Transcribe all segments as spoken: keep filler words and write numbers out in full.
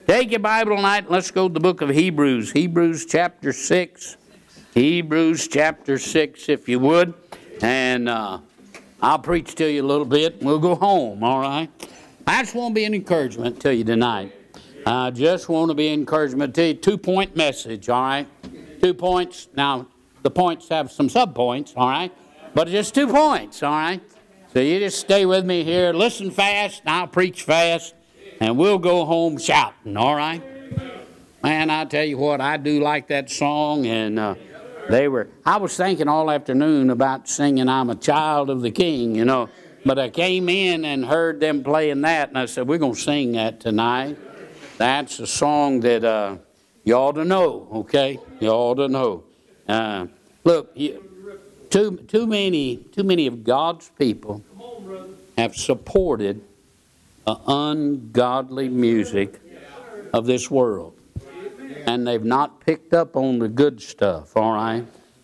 Take your Bible tonight and let's go to the book of Hebrews. Hebrews chapter six. Hebrews chapter six, if you would. And uh, I'll preach to you a little bit and we'll go home, all right? I just want to be an encouragement to you tonight. I just want to be an encouragement to you. Two-point message, all right? Two points. Now, the points have some sub-points, all right? But just two points, all right? So you just stay with me here. Listen fast, and I'll preach fast. And we'll go home shouting, all right? Man, I tell you what, I do like that song. And uh, they were, I was thinking all afternoon about singing I'm a Child of the King, you know. But I came in and heard them playing that, and I said, we're going to sing that tonight. That's a song that uh, you ought to know, okay? You ought to know. Uh, look, you, too, too, many, too many of God's people have supported the ungodly music of this world. And they've not picked up on the good stuff, all right?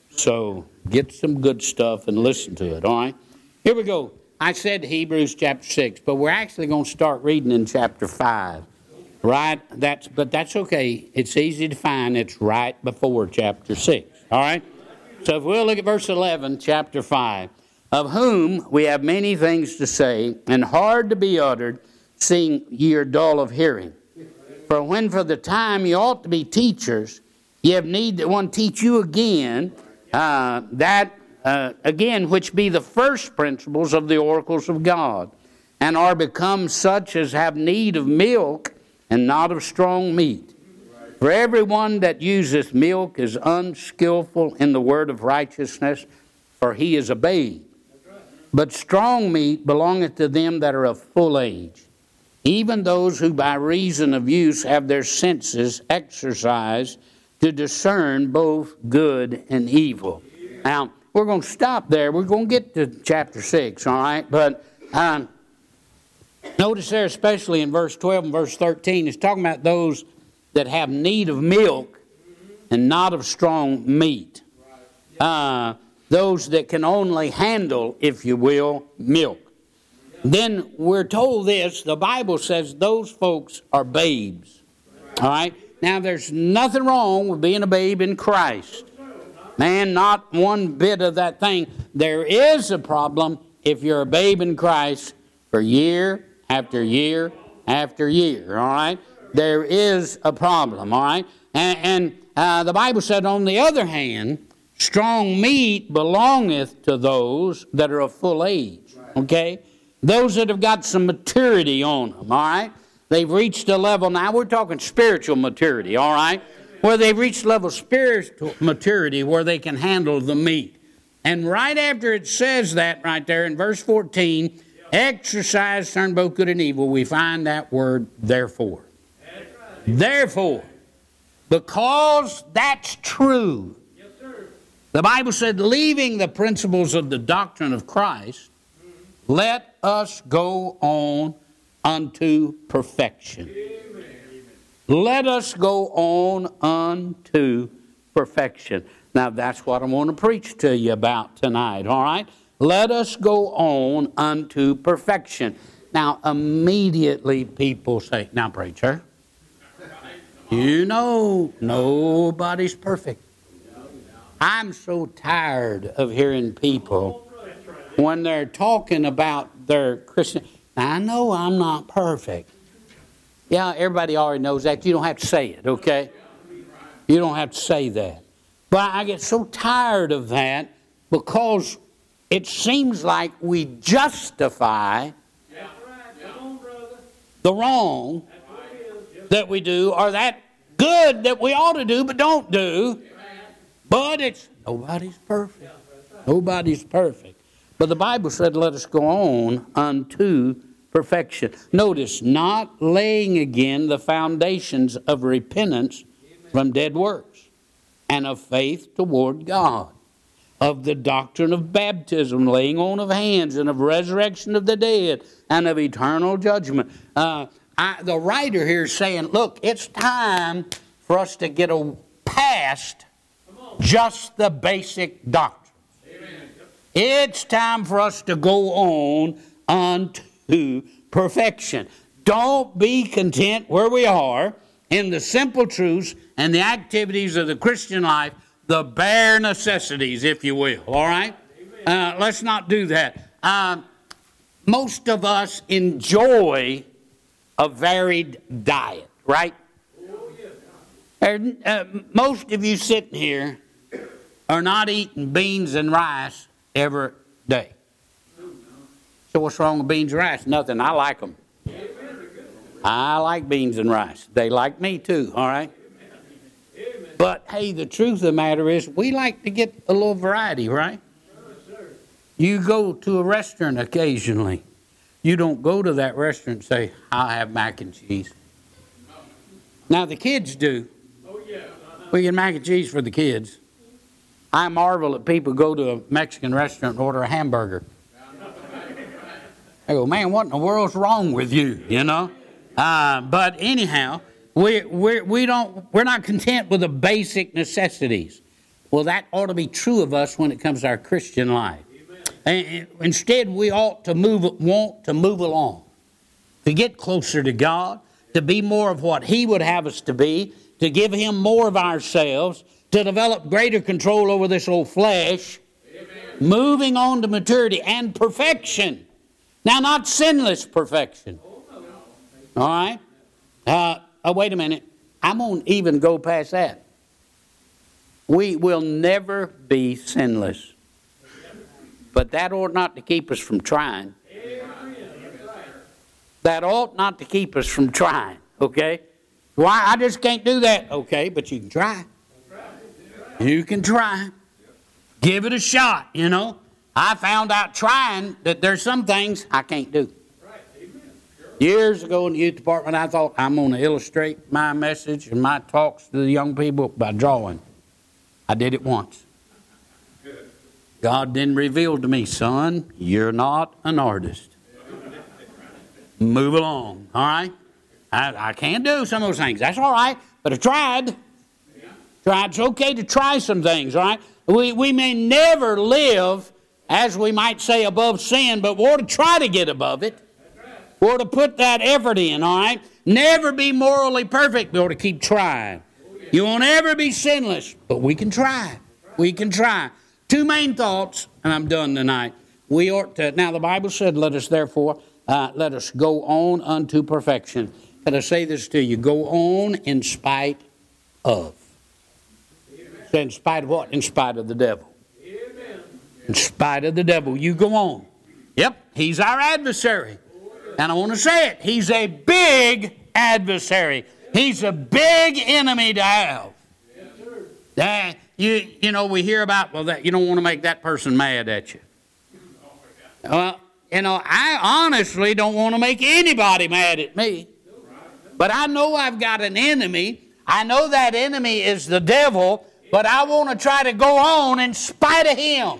So get some good stuff and listen to it, all right? Here we go. I said Hebrews chapter six, but we're actually going to start reading in chapter five, right? That's But that's okay. It's easy to find. It's right before chapter six, all right? So if we'll look at verse eleven, chapter five. Of whom we have many things to say, and hard to be uttered, seeing ye are dull of hearing. For when for the time ye ought to be teachers, ye have need that one teach you again, uh, that uh, again which be the first principles of the oracles of God, and are become such as have need of milk, and not of strong meat. For everyone that useth milk is unskillful in the word of righteousness, for he is a babe. But strong meat belongeth to them that are of full age, even those who by reason of use have their senses exercised to discern both good and evil. Now, we're going to stop there. We're going to get to chapter six, all right? But um, notice there, especially in verse twelve and verse thirteen, it's talking about those that have need of milk and not of strong meat. Uh, those that can only handle, if you will, milk. Then we're told this, the Bible says those folks are babes. All right? Now, there's nothing wrong with being a babe in Christ. Man, not one bit of that thing. There is a problem if you're a babe in Christ for year after year after year. All right? There is a problem. All right? And, and uh, the Bible said, on the other hand, strong meat belongeth to those that are of full age. Okay? Those that have got some maturity on them, all right? They've reached a level, now we're talking spiritual maturity, all right? Where they've reached a level of spiritual maturity where they can handle the meat. And right after it says that right there in verse fourteen, exercise turn both good and evil, we find that word therefore. Therefore, because that's true. The Bible said, leaving the principles of the doctrine of Christ, let us go on unto perfection. Amen. Let us go on unto perfection. Now, that's what I want to preach to you about tonight, all right? Let us go on unto perfection. Now, immediately people say, now, preacher, you know nobody's perfect. I'm so tired of hearing people when they're talking about their Christian. Now, I know I'm not perfect. Yeah, everybody already knows that. You don't have to say it, okay? You don't have to say that. But I get so tired of that because it seems like we justify the wrong that we do, or that good that we ought to do but don't do. But it's, nobody's perfect. Nobody's perfect. But the Bible said, let us go on unto perfection. Notice, not laying again the foundations of repentance from dead works and of faith toward God, of the doctrine of baptism, laying on of hands, and of resurrection of the dead, and of eternal judgment. Uh, I, the writer here is saying, look, it's time for us to get a, past just the basic doctrine. Amen. It's time for us to go on unto perfection. Don't be content where we are. in the simple truths and the activities of the Christian life, the bare necessities, if you will. All right? Uh, let's not do that. Uh, most of us enjoy a varied diet, right? Uh, most of you sitting here are not eating beans and rice every day. So what's wrong with beans and rice? Nothing. I like them. I like beans and rice. They like me too, all right? But, hey, the truth of the matter is we like to get a little variety, right? You go to a restaurant occasionally. You don't go to that restaurant and say, I'll have mac and cheese. Now, the kids do. We get mac and cheese for the kids. I marvel at people go to a Mexican restaurant and order a hamburger. I go, man, what in the world's wrong with you, you know? Uh, but anyhow, we we we don't we're not content with the basic necessities. Well, that ought to be true of us when it comes to our Christian life. And instead, we ought to move want to move along, to get closer to God, to be more of what He would have us to be, to give Him more of ourselves, to develop greater control over this old flesh, Amen. Moving on to maturity and perfection. Now, not sinless perfection. All right? Uh, oh, wait a minute. I'm going to even go past that. We will never be sinless. But that ought not to keep us from trying. That ought not to keep us from trying, okay? Why? I just can't do that. Okay, but you can try. You can try. Give it a shot, you know. I found out trying that there's some things I can't do. Years ago in the youth department, I thought I'm going to illustrate my message and my talks to the young people by drawing. I did it once. God then revealed to me, son, you're not an artist. Move along, all right? I, I can't do some of those things. That's all right, but I tried. Tried. It's okay to try some things, all right? We, we may never live, as we might say, above sin, but we ought to try to get above it. We ought to put that effort in, all right? Never be morally perfect. We ought to keep trying. You won't ever be sinless, but we can try. We can try. Two main thoughts, and I'm done tonight. We ought to, now the Bible said, let us therefore, uh, let us go on unto perfection. Can I say this to you? Go on in spite of. Say in spite of what? In spite of the devil. Amen. In spite of the devil, you go on. Yep, he's our adversary. And I want to say it. He's a big adversary. He's a big enemy to have. Uh, you, you know, we hear about, well, that you don't want to make that person mad at you. Well, you know, I honestly don't want to make anybody mad at me. But I know I've got an enemy. I know that enemy is the devil, but I want to try to go on in spite of him.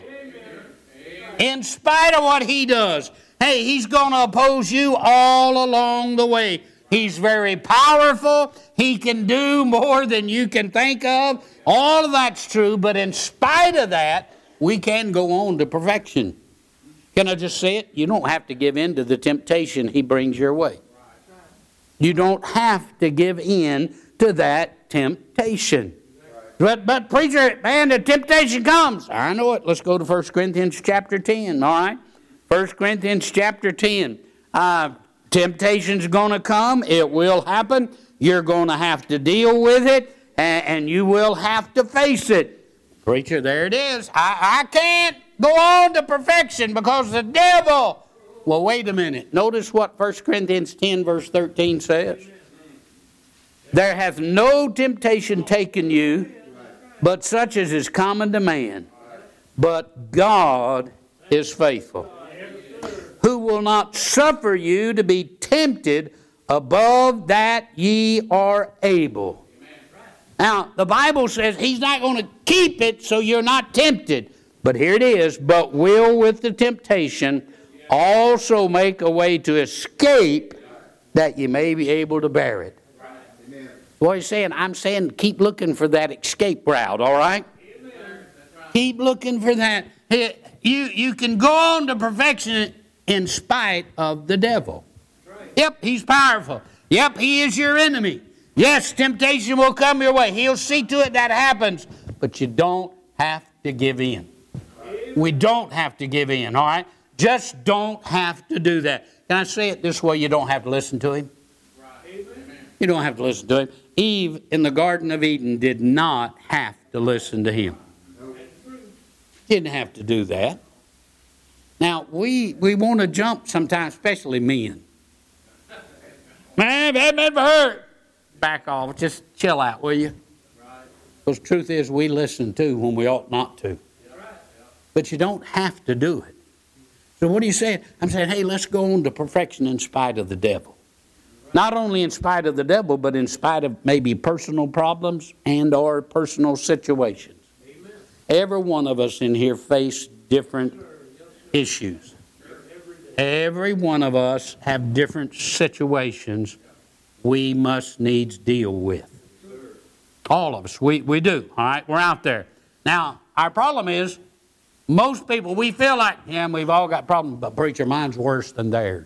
In spite of what he does. Hey, he's going to oppose you all along the way. He's very powerful. He can do more than you can think of. All of that's true, but in spite of that, we can go on to perfection. Can I just say it? You don't have to give in to the temptation he brings your way. You don't have to give in to that temptation. But, but preacher, man, the temptation comes. I know it. Let's go to First Corinthians chapter ten, all right? First Corinthians chapter ten. Uh, temptation's going to come. It will happen. You're going to have to deal with it, and, and you will have to face it. Preacher, there it is. I, I can't go on to perfection because the devil. Well, wait a minute. Notice what First Corinthians ten, verse thirteen says. There hath no temptation taken you, but such as is common to man. But God is faithful, who will not suffer you to be tempted above that ye are able. Now, the Bible says He's not going to keep it so you're not tempted. But here it is, but will with the temptation also make a way to escape that you may be able to bear it. What he's saying, I'm saying keep looking for that escape route, all right? Keep looking for that. You, you can go on to perfection in spite of the devil. Yep, he's powerful. Yep, he is your enemy. Yes, temptation will come your way. He'll see to it that happens. But you don't have to give in. We don't have to give in, all right? Just don't have to do that. Can I say it this way? You don't have to listen to him. You don't have to listen to him. Eve in the Garden of Eden did not have to listen to him. Didn't have to do that. Now, we, we want to jump sometimes, especially men. Man, that never hurt. Back off. Just chill out, will you? Because the truth is, we listen too when we ought not to. But you don't have to do it. So what are you saying? I'm saying, hey, let's go on to perfection in spite of the devil. Not only in spite of the devil, but in spite of maybe personal problems and or personal situations. Amen. Every one of us in here face different issues. Every one of us have different situations we must needs deal with. All of us, we, we do, all right? We're out there. Now, our problem is, most people, we feel like, yeah, we've all got problems, but preacher, mine's worse than theirs.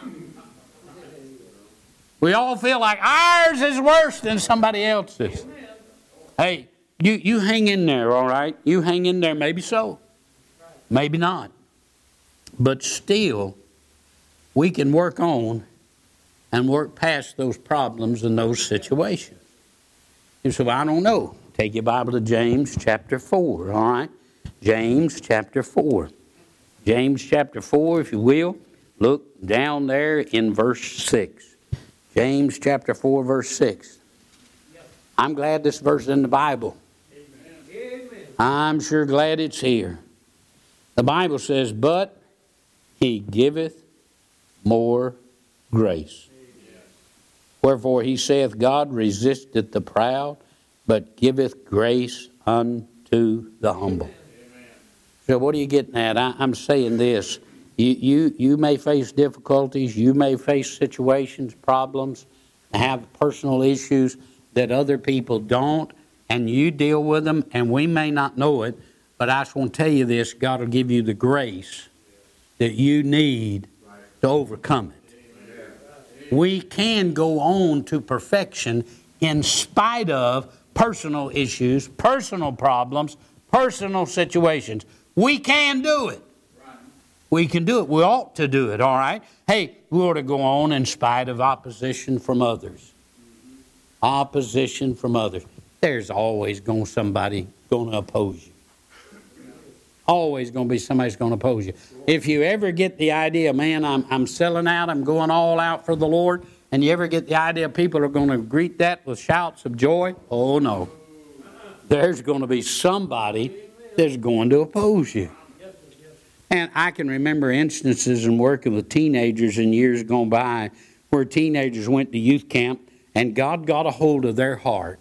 We all feel like ours is worse than somebody else's. Hey, you, you hang in there, all right? You hang in there, maybe so. Maybe not. But still, we can work on and work past those problems and those situations. You say, well, I don't know. Take your Bible to James chapter four, all right? James chapter four. James chapter four, if you will. Look down there in verse six. James chapter four, verse six. I'm glad this verse is in the Bible. Amen. I'm sure glad it's here. The Bible says, but he giveth more grace. Amen. Wherefore he saith, God resisteth the proud, but giveth grace unto the humble. Amen. So what are you getting at? I, I'm saying this. You, you, you may face difficulties, you may face situations, problems, have personal issues that other people don't, and you deal with them, and we may not know it, but I just want to tell you this, God will give you the grace that you need to overcome it. We can go on to perfection in spite of personal issues, personal problems, personal situations. We can do it. We can do it. We ought to do it, all right? Hey, we ought to go on in spite of opposition from others. Opposition from others. There's always going to somebody going to oppose you. Always going to be somebody that's going to oppose you. If you ever get the idea, man, I'm, I'm selling out, I'm going all out for the Lord, and you ever get the idea people are going to greet that with shouts of joy, oh no. There's going to be somebody that's going to oppose you. And I can remember instances in working with teenagers in years gone by where teenagers went to youth camp and God got a hold of their heart.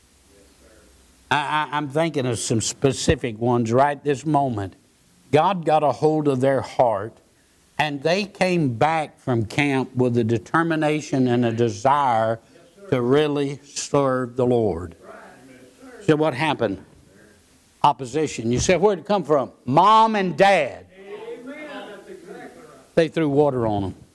I, I, I'm thinking of some specific ones right this moment. God got a hold of their heart and they came back from camp with a determination and a desire to really serve the Lord. So what happened? Opposition. You said, where'd it come from? Mom and Dad. They threw water on them.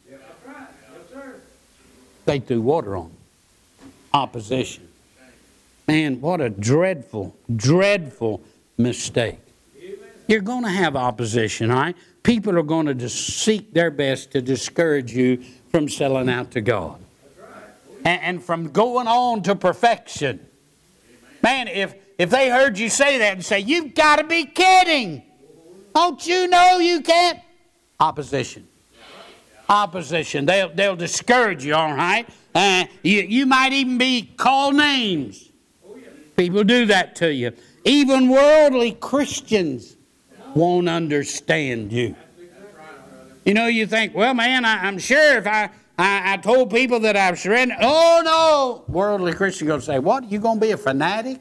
They threw water on them. Opposition. Man, what a dreadful, dreadful mistake. You're going to have opposition, all right? People are going to just seek their best to discourage you from selling out to God. And, and from going on to perfection. Man, if, if they heard you say that and say, you've got to be kidding. Don't you know you can't? Opposition. Opposition. They'll, they'll discourage you, all right? Uh, you, you might even be called names. People do that to you. Even worldly Christians won't understand you. You know, you think, well, man, I, I'm sure if I, I, I told people that I've surrendered. Oh, no. Worldly Christians going to say, what? You going to be a fanatic?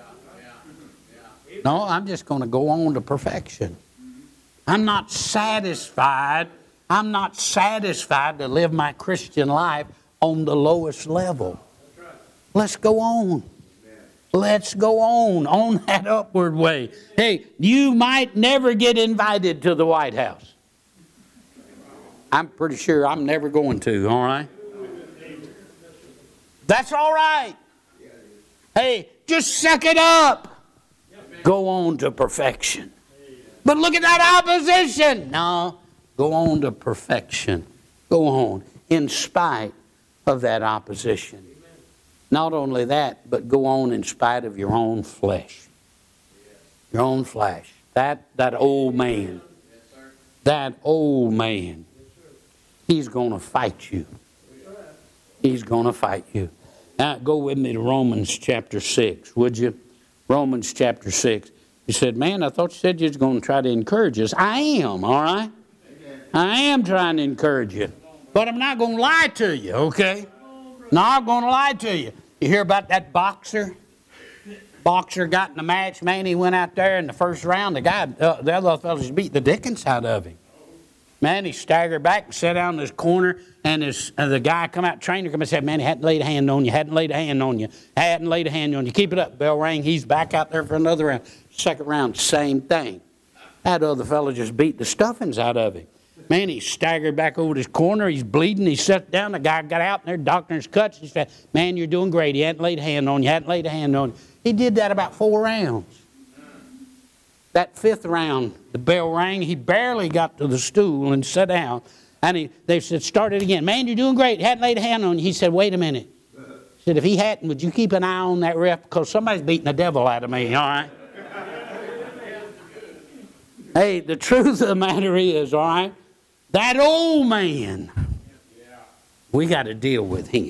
No, I'm just going to go on to perfection. I'm not satisfied. I'm not satisfied to live my Christian life on the lowest level. Let's go on. Let's go on, on that upward way. Hey, you might never get invited to the White House. I'm pretty sure I'm never going to, all right? That's all right. Hey, just suck it up. Go on to perfection. But look at that opposition. No, go on to perfection. Go on in spite of that opposition. Not only that, but go on in spite of your own flesh. Your own flesh. That, that old man. That old man. He's going to fight you. He's going to fight you. Now, go with me to Romans chapter six, would you? Romans chapter six. You said, man, I thought you said you was going to try to encourage us. I am, all right? I am trying to encourage you. But I'm not going to lie to you, okay? Not going to lie to you. You hear about that boxer? Boxer got in a match, man. He went out there in the first round. The guy, uh, the other fellas beat the dickens out of him. Man, he staggered back and sat down in his corner, and his, uh, the guy come out, trainer come and said, man, he hadn't laid a hand on you, hadn't laid a hand on you, hadn't laid a hand on you. Keep it up. Bell rang. He's back out there for another round. Second round, same thing. That other fella just beat the stuffings out of him. Man, he staggered back over to his corner. He's bleeding. He sat down. The guy got out, and they're doctoring his cuts. He said, man, you're doing great. He hadn't laid a hand on you, hadn't laid a hand on you. He did that about four rounds. That fifth round, the bell rang. He barely got to the stool and sat down. And he, they said, start it again. Man, you're doing great. He hadn't laid a hand on you. He said, wait a minute. He said, if he hadn't, would you keep an eye on that ref? Because somebody's beating the devil out of me, all right? Hey, the truth of the matter is, all right, that old man, we got to deal with him.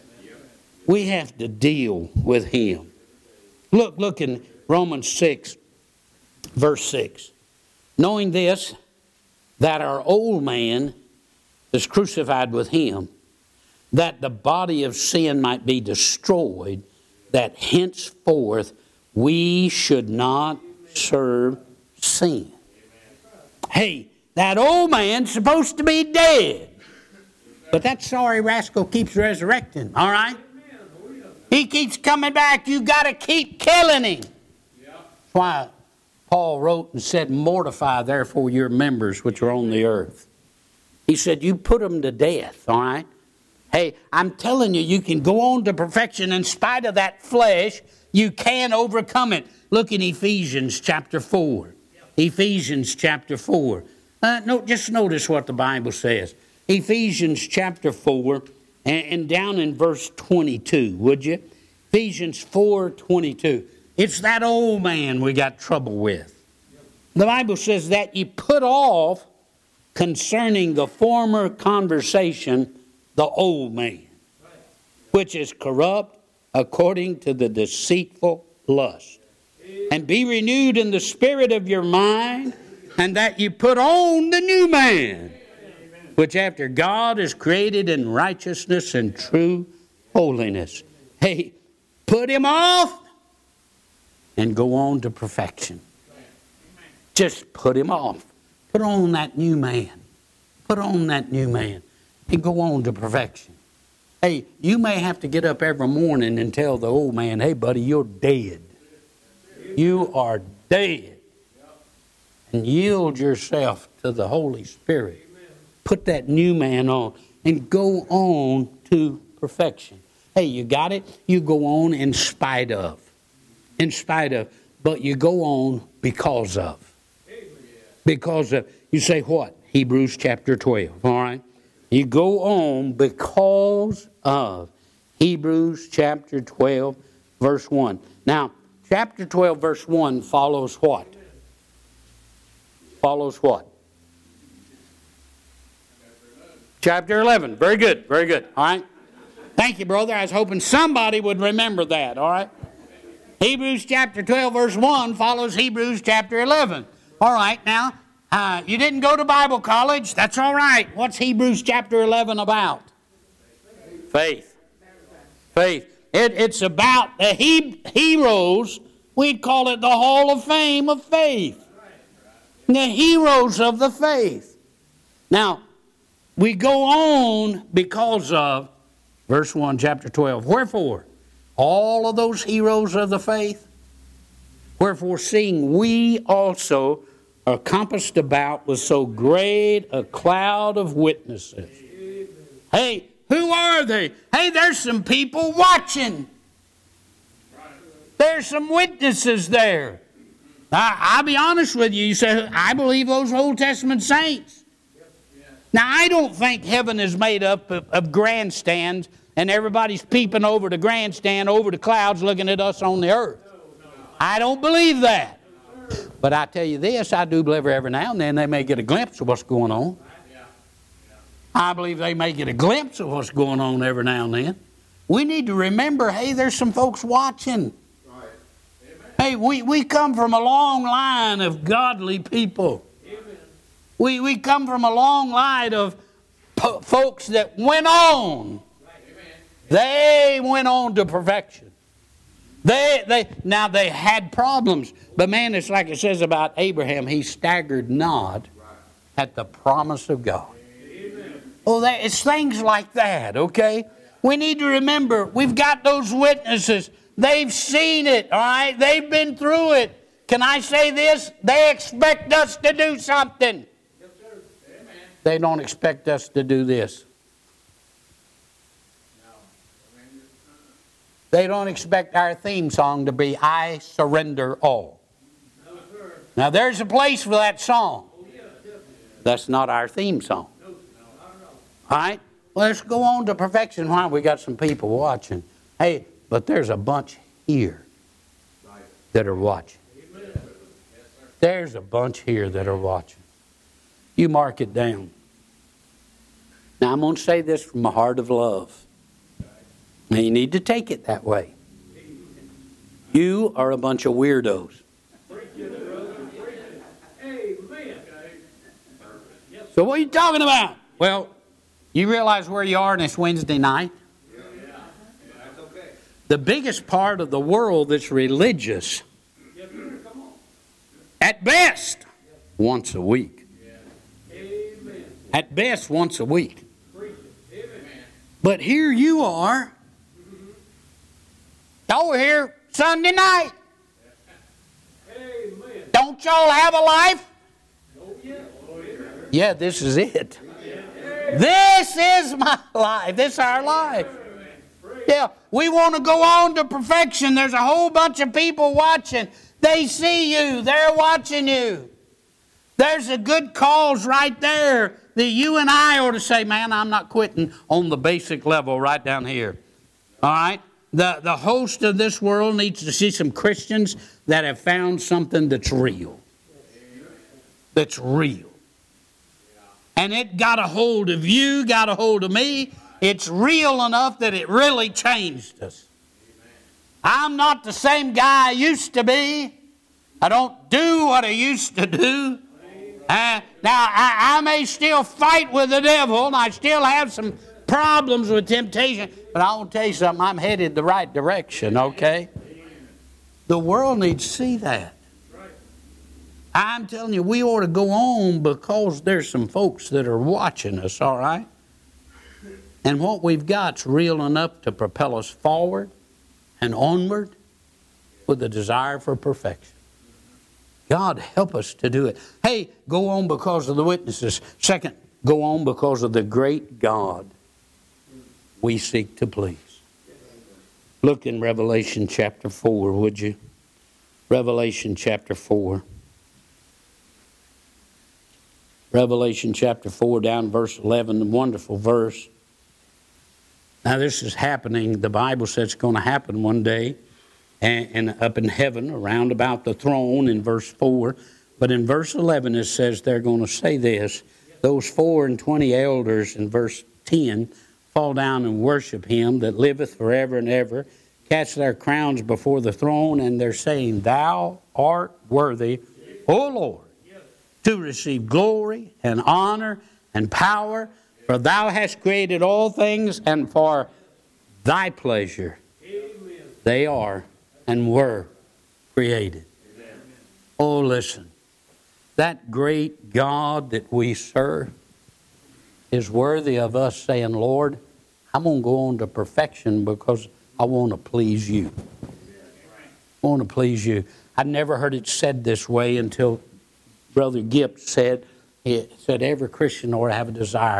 We have to deal with him. Look, look in Romans six, verse six. Knowing this, that our old man is crucified with him, that the body of sin might be destroyed, that henceforth we should not serve sin. Hey, that old man's supposed to be dead. But that sorry rascal keeps resurrecting, all right? He keeps coming back. You got to keep killing him. That's why Paul wrote and said, mortify therefore your members which are on the earth. He said, you put them to death, all right? Hey, I'm telling you, you can go on to perfection in spite of that flesh. You can overcome it. Look in Ephesians chapter four. Ephesians chapter four. Uh, no, just notice what the Bible says. Ephesians chapter four, and, and down in verse twenty-two, would you? Ephesians four twenty-two. It's that old man we got trouble with. The Bible says that you put off concerning the former conversation the old man, which is corrupt according to the deceitful lust. And be renewed in the spirit of your mind, and that you put on the new man, which after God is created in righteousness and true holiness. Hey, put him off and go on to perfection. Just put him off. Put on that new man. Put on that new man and go on to perfection. Hey, you may have to get up every morning and tell the old man, hey, buddy, you're dead. You are dead. And yield yourself to the Holy Spirit. Put that new man on and go on to perfection. Hey, you got it? You go on in spite of. In spite of. But you go on because of. Because of. You say what? Hebrews chapter twelve. All right? You go on because of. Hebrews chapter twelve, verse one. Now, chapter twelve, verse one follows what? Follows what? Chapter eleven. Very good. Very good. All right. Thank you, brother. I was hoping somebody would remember that. All right. Hebrews chapter twelve, verse one follows Hebrews chapter eleven. All right. Now, uh, you didn't go to Bible college. That's all right. What's Hebrews chapter eleven about? Faith. Faith. It, it's about the he, heroes. We'd call it the Hall of Fame of faith. The heroes of the faith. Now, we go on because of, verse one, chapter twelve. Wherefore, all of those heroes of the faith, wherefore, seeing we also are compassed about with so great a cloud of witnesses. Hey, Who are they? Hey, there's some people watching. There's some witnesses there. Now, I'll be honest with you. You say, I believe those Old Testament saints. Now, I don't think heaven is made up of, of grandstands and everybody's peeping over the grandstand, over the clouds, looking at us on the earth. I don't believe that. But I tell you this, I do believe every now and then they may get a glimpse of what's going on. I believe they may get a glimpse of what's going on every now and then. We need to remember, hey, there's some folks watching. Hey, we, we come from a long line of godly people. We, we come from a long line of po- folks that went on. They went on to perfection. They, they, now, they had problems. But, man, it's like it says about Abraham. He staggered not at the promise of God. Oh, that, it's things like that, okay? We need to remember, we've got those witnesses. They've seen it, all right? They've been through it. Can I say this? They expect us to do something. Yes, sir. Amen. They don't expect us to do this. No. They don't expect our theme song to be, I surrender all. No, sir. Now, there's a place for that song. Oh, yeah, definitely. That's not our theme song. No, no, not at all. All right? Well, let's go on to perfection. Why? We got some people watching. Hey, but there's a bunch here that are watching. Amen. Yes, sir. There's a bunch here that are watching. You mark it down. Now, I'm going to say this from a heart of love. Now, you need to take it that way. You are a bunch of weirdos. Amen. So what are you talking about? Well, you realize where you are and it's Wednesday night? That's okay. The biggest part of the world that's religious, Yes, sir. Come on. at best, once a week. Amen. At best, once a week. Preach it. Amen. But here you are, over here Sunday night. Amen. Don't y'all have a life? Oh, yeah. Oh, yeah. Yeah, this is it. This is my life. This is our life. Yeah, we want to go on to perfection. There's a whole bunch of people watching. They see you. They're watching you. There's a good cause right there that you and I ought to say, man, I'm not quitting on the basic level right down here. All right? The, the host of this world needs to see some Christians that have found something that's real. That's real. And it got a hold of you, got a hold of me. It's real enough that it really changed us. I'm not the same guy I used to be. I don't do what I used to do. Uh, now, I, I may still fight with the devil, and I still have some problems with temptation, but I want to tell you something, I'm headed the right direction, okay? The world needs to see that. I'm telling you, we ought to go on because there's some folks that are watching us, all right? And what we've got's real enough to propel us forward and onward with a desire for perfection. God, help us to do it. Hey, go on because of the witnesses. Second, go on because of the great God we seek to please. Look in Revelation chapter four, would you? Revelation chapter four. Revelation chapter four, down verse eleven, a wonderful verse. Now this is happening. The Bible says it's going to happen one day. And, and up in heaven, around about the throne in verse four. But in verse eleven it says they're going to say this. Those four and twenty elders in verse ten fall down and worship him that liveth forever and ever, cast their crowns before the throne, and they're saying, Thou art worthy, O Lord, to receive glory and honor and power, for thou hast created all things, and for thy pleasure they are and were created. Amen. Oh, listen. That great God that we serve is worthy of us saying, Lord, I'm going to go on to perfection because I want to please you. I want to please you. I never heard it said this way until Brother Gipp said, he said every Christian ought to have a desire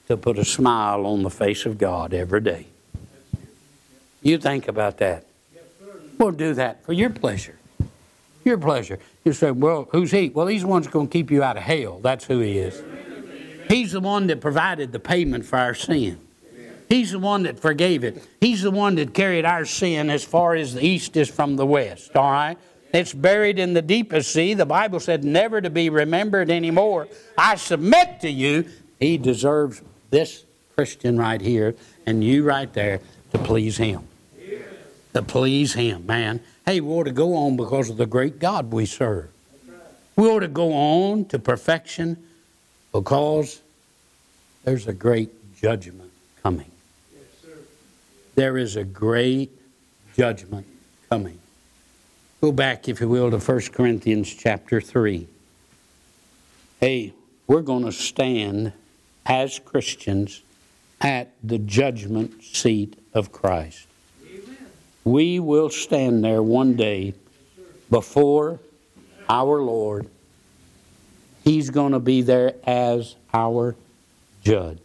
to put a smile on the face of God every day. You think about that. We'll do that for your pleasure. Your pleasure. You say, well, who's he? Well, he's the one that's going to keep you out of hell. That's who he is. He's the one that provided the payment for our sin. He's the one that forgave it. He's the one that carried our sin as far as the east is from the west. All right? It's buried in the deepest sea. The Bible said never to be remembered anymore. I submit to you, he deserves this Christian right here and you right there to please him. To please him, man. Hey, we ought to go on because of the great God we serve. We ought to go on to perfection because there's a great judgment coming. There is a great judgment coming. Go back, if you will, to First Corinthians chapter three. Hey, we're going to stand as Christians at the judgment seat of Christ. Amen. We will stand there one day before our Lord. He's going to be there as our judge.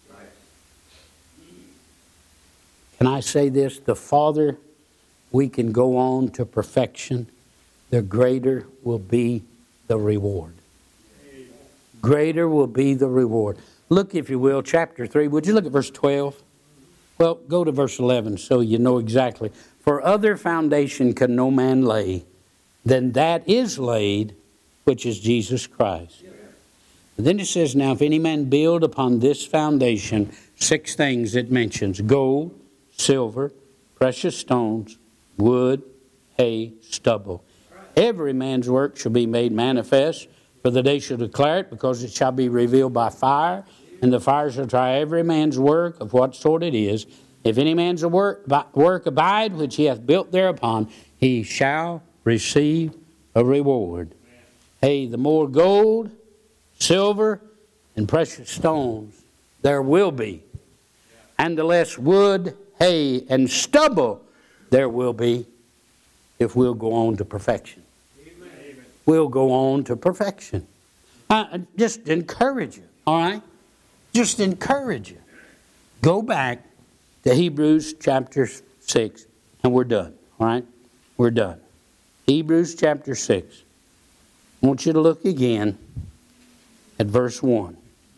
Can I say this? The farther we can go on to perfection, the greater will be the reward. Greater will be the reward. Look, if you will, chapter three. Would you look at verse twelve? Well, go to verse eleven so you know exactly. For other foundation can no man lay than that is laid, which is Jesus Christ. And then it says, now if any man build upon this foundation, six things it mentions: gold, silver, precious stones, wood, hay, stubble. Every man's work shall be made manifest, for the day shall declare it, because it shall be revealed by fire, and the fire shall try every man's work of what sort it is. If any man's work, work abide, which he hath built thereupon, he shall receive a reward. Hey, the more gold, silver, and precious stones there will be, and the less wood, hay, and stubble there will be, if we'll go on to perfection. Amen. We'll go on to perfection. I just encourage you, all right? Just encourage you. Go back to Hebrews chapter six, and we're done, all right? We're done. Hebrews chapter six. I want you to look again at verse one.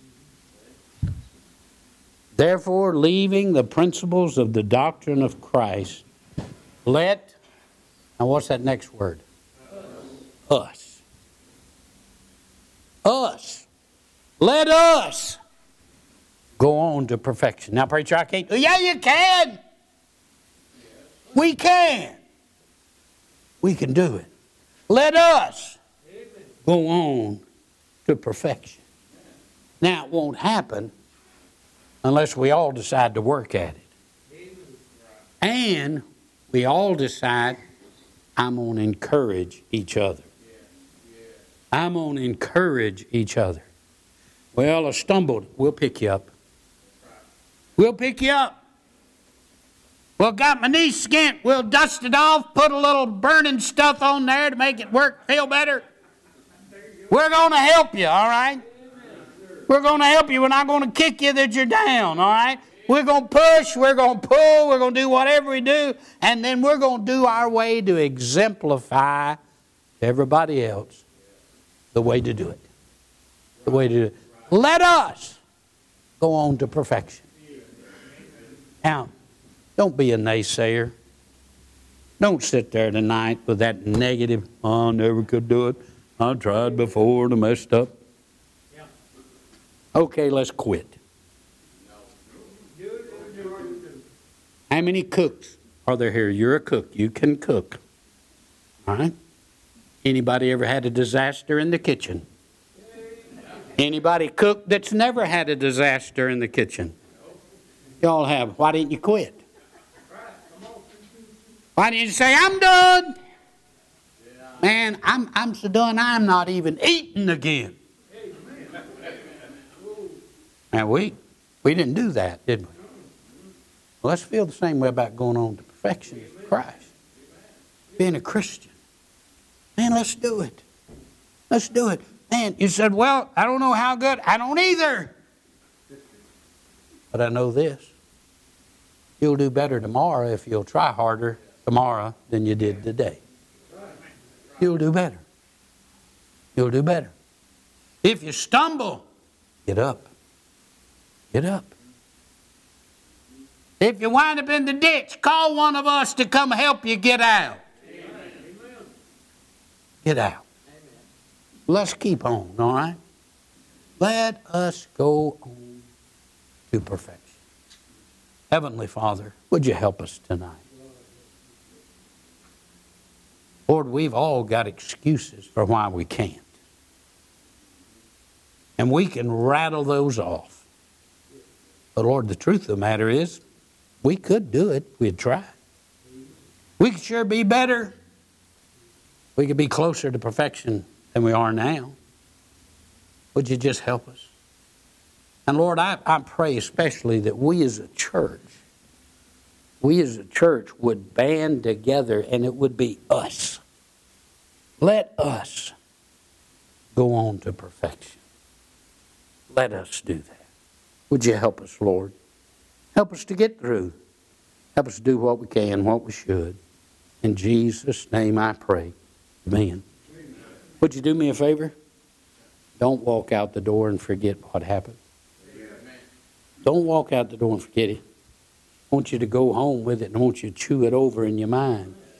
Therefore, leaving the principles of the doctrine of Christ, let, now what's that next word? Us. Us. Let us go on to perfection. Now, preacher, I can't. Yeah, you can. We can. We can do it. Let us go on to perfection. Now, it won't happen unless we all decide to work at it. And we all decide, I'm going to encourage each other. I'm going to encourage each other. Well, I stumbled. We'll pick you up. We'll pick you up. Well, got my knee skint. We'll dust it off, put a little burning stuff on there to make it work, feel better. We're going to help you, all right? We're going to help you. We're not going to kick you that you're down, all right? We're going to push. We're going to pull. We're going to do whatever we do. And then we're going to do our way to exemplify to everybody else the way to do it. The way to do it. Let us go on to perfection. Now, don't be a naysayer. Don't sit there tonight with that negative, oh, I never could do it. I tried before and I messed up. Okay, let's quit. How many cooks are there here? You're a cook. You can cook. All right? Anybody ever had a disaster in the kitchen? Anybody cook that's never had a disaster in the kitchen? Y'all have. Why didn't you quit? Why didn't you say, I'm done? Man, I'm, I'm so done, I'm not even eating again. Now, we, we didn't do that, did we? Well, let's feel the same way about going on to perfection of Christ. Being a Christian. Man, let's do it. Let's do it. Man, you said, well, I don't know how good. I don't either. But I know this. You'll do better tomorrow if you'll try harder tomorrow than you did today. You'll do better. You'll do better. If you stumble, get up. Get up. If you wind up in the ditch, call one of us to come help you get out. Amen. Get out. Let's keep on, all right? Let us go on to perfection. Heavenly Father, would you help us tonight? Lord, we've all got excuses for why we can't. And we can rattle those off. But Lord, the truth of the matter is, we could do it. We'd try. We could sure be better. We could be closer to perfection than we are now. Would you just help us? And Lord, I, I pray especially that we as a church, we as a church would band together and it would be us. Let us go on to perfection. Let us do that. Would you help us, Lord? Help us to get through. Help us do what we can, what we should. In Jesus' name I pray. Amen. Amen. Would you do me a favor? Don't walk out the door and forget what happened. Amen. Don't walk out the door and forget it. I want you to go home with it and I want you to chew it over in your mind.